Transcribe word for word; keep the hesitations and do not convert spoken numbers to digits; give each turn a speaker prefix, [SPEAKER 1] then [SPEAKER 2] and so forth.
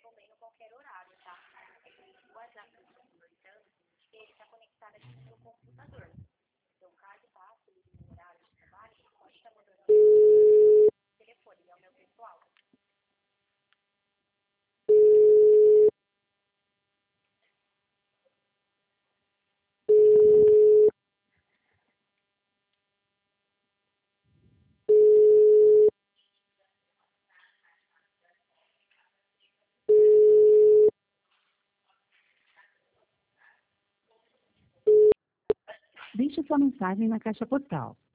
[SPEAKER 1] respondendo qualquer horário, tá? O WhatsApp, portanto, ele está conectado aqui no meu computador. Então, caso passe no horário de trabalho, você pode estar mandando o telefone, é o meu pessoal.
[SPEAKER 2] Deixe sua mensagem na caixa postal.